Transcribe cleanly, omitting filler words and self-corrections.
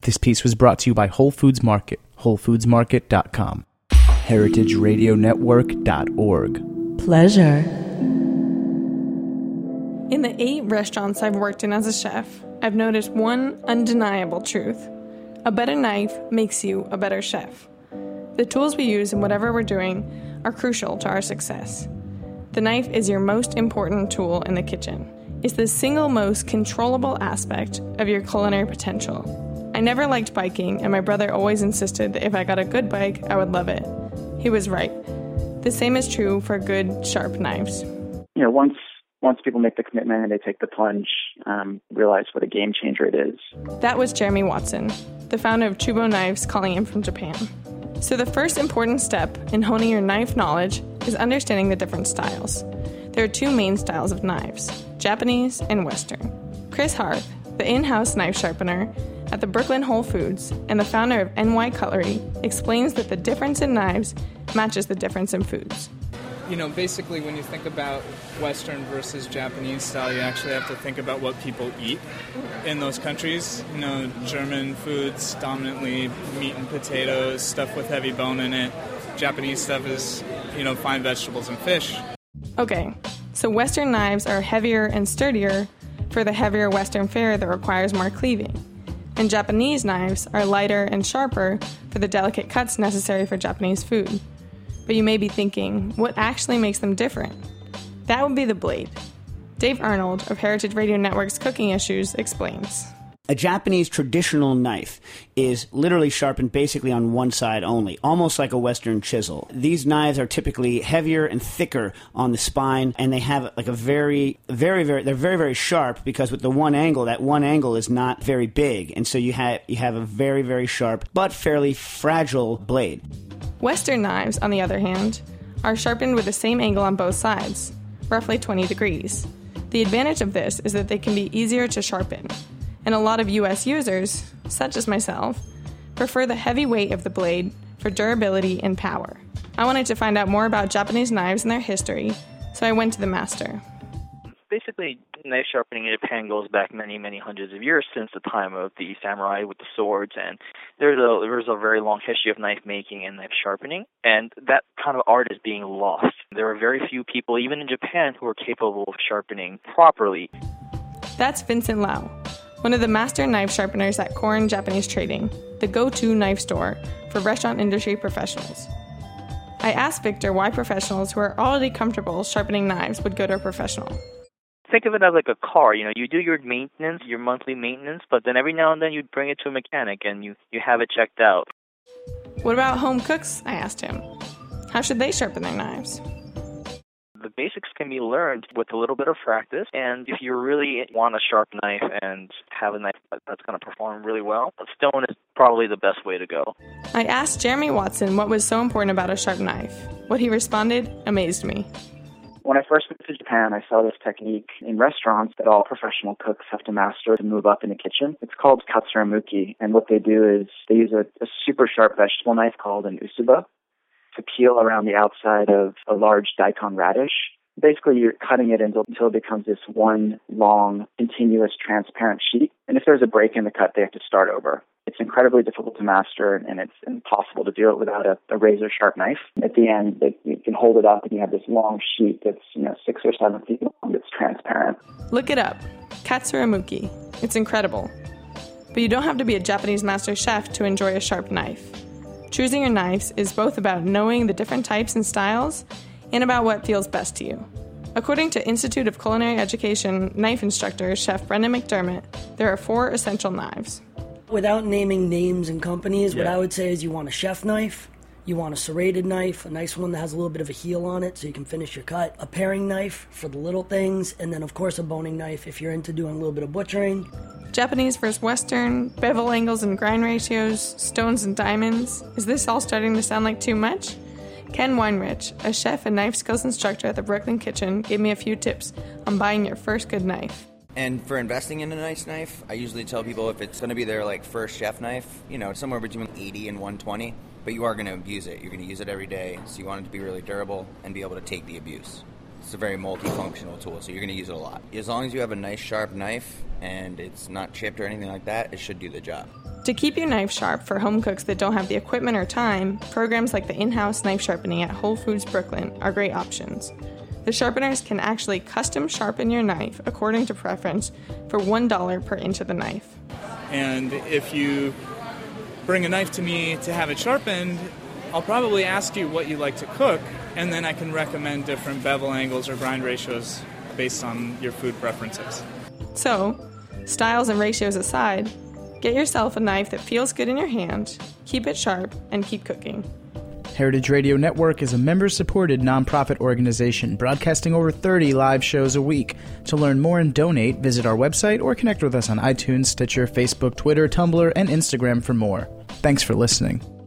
This piece was brought to you by Whole Foods Market, WholeFoodsMarket.com, HeritageRadioNetwork.org. Pleasure. In the 8 restaurants I've worked in as a chef, I've noticed one undeniable truth. A better knife makes you a better chef. The tools we use in whatever we're doing are crucial to our success. The knife is your most important tool in the kitchen. It's the single most controllable aspect of your culinary potential. I never liked biking, and my brother always insisted that if I got a good bike, I would love it. He was right. The same is true for good, sharp knives. Once people make the commitment and they take the plunge, realize what a game changer it is. That was Jeremy Watson, the founder of Chubo Knives, calling in from Japan. So the first important step in honing your knife knowledge is understanding the different styles. There are 2 main styles of knives, Japanese and Western. Chris Harth, the in-house knife sharpener at the Brooklyn Whole Foods and the founder of NY Cutlery, explains that the difference in knives matches the difference in foods. Basically when you think about Western versus Japanese style, you actually have to think about what people eat in those countries. German foods, dominantly meat and potatoes, stuff with heavy bone in it. Japanese stuff is, fine vegetables and fish. Okay, so Western knives are heavier and sturdier for the heavier Western fare that requires more cleaving. And Japanese knives are lighter and sharper for the delicate cuts necessary for Japanese food. But you may be thinking, what actually makes them different? That would be the blade. Dave Arnold of Heritage Radio Network's Cooking Issues explains. A Japanese traditional knife is literally sharpened basically on one side only, almost like a Western chisel. These knives are typically heavier and thicker on the spine, and they have like a they're very, very sharp because with the one angle, that one angle is not very big, and so you have a very, very sharp but fairly fragile blade. Western knives, on the other hand, are sharpened with the same angle on both sides, roughly 20 degrees. The advantage of this is that they can be easier to sharpen. And a lot of U.S. users, such as myself, prefer the heavy weight of the blade for durability and power. I wanted to find out more about Japanese knives and their history, so I went to the master. Basically, knife sharpening in Japan goes back many, many hundreds of years since the time of the samurai with the swords, and there's a very long history of knife making and knife sharpening, and that kind of art is being lost. There are very few people, even in Japan, who are capable of sharpening properly. That's Vincent Lau, one of the master knife sharpeners at Korin Japanese Trading, the go-to knife store for restaurant industry professionals. I asked Victor why professionals who are already comfortable sharpening knives would go to a professional. Think of it as like a car. You do your maintenance, your monthly maintenance, but then every now and then you bring it to a mechanic and you have it checked out. What about home cooks? I asked him. How should they sharpen their knives? The basics can be learned with a little bit of practice, and if you really want a sharp knife and have a knife that's going to perform really well, a stone is probably the best way to go. I asked Jeremy Watson what was so important about a sharp knife. What he responded amazed me. When I first went to Japan, I saw this technique in restaurants that all professional cooks have to master to move up in the kitchen. It's called katsuramuki, and what they do is they use a super sharp vegetable knife called an usuba to peel around the outside of a large daikon radish. Basically, you're cutting it until it becomes this one long, continuous, transparent sheet. And if there's a break in the cut, they have to start over. It's incredibly difficult to master, and it's impossible to do it without a razor-sharp knife. At the end, you can hold it up, and you have this long sheet that's 6 or 7 feet long that's transparent. Look it up. Katsuramuki. It's incredible. But you don't have to be a Japanese master chef to enjoy a sharp knife. Choosing your knives is both about knowing the different types and styles and about what feels best to you. According to Institute of Culinary Education knife instructor Chef Brendan McDermott, there are 4 essential knives. Without naming names and companies, what I would say is you want a chef knife, you want a serrated knife, a nice one that has a little bit of a heel on it so you can finish your cut, a paring knife for the little things, and then of course a boning knife if you're into doing a little bit of butchering. Japanese versus Western, bevel angles and grind ratios, stones and diamonds. Is this all starting to sound like too much? Ken Weinrich, a chef and knife skills instructor at the Brooklyn Kitchen, gave me a few tips on buying your first good knife. And for investing in a nice knife, I usually tell people if it's going to be their first chef knife, it's somewhere between 80 and 120, but you are going to abuse it. You're going to use it every day, so you want it to be really durable and be able to take the abuse. It's a very multifunctional tool, so you're going to use it a lot. As long as you have a nice sharp knife and it's not chipped or anything like that, it should do the job. To keep your knife sharp for home cooks that don't have the equipment or time, programs like the in-house knife sharpening at Whole Foods Brooklyn are great options. The sharpeners can actually custom sharpen your knife according to preference for $1 per inch of the knife. And if you bring a knife to me to have it sharpened, I'll probably ask you what you like to cook, and then I can recommend different bevel angles or grind ratios based on your food preferences. So, styles and ratios aside, get yourself a knife that feels good in your hand, keep it sharp, and keep cooking. Heritage Radio Network is a member-supported nonprofit organization broadcasting over 30 live shows a week. To learn more and donate, visit our website or connect with us on iTunes, Stitcher, Facebook, Twitter, Tumblr, and Instagram for more. Thanks for listening.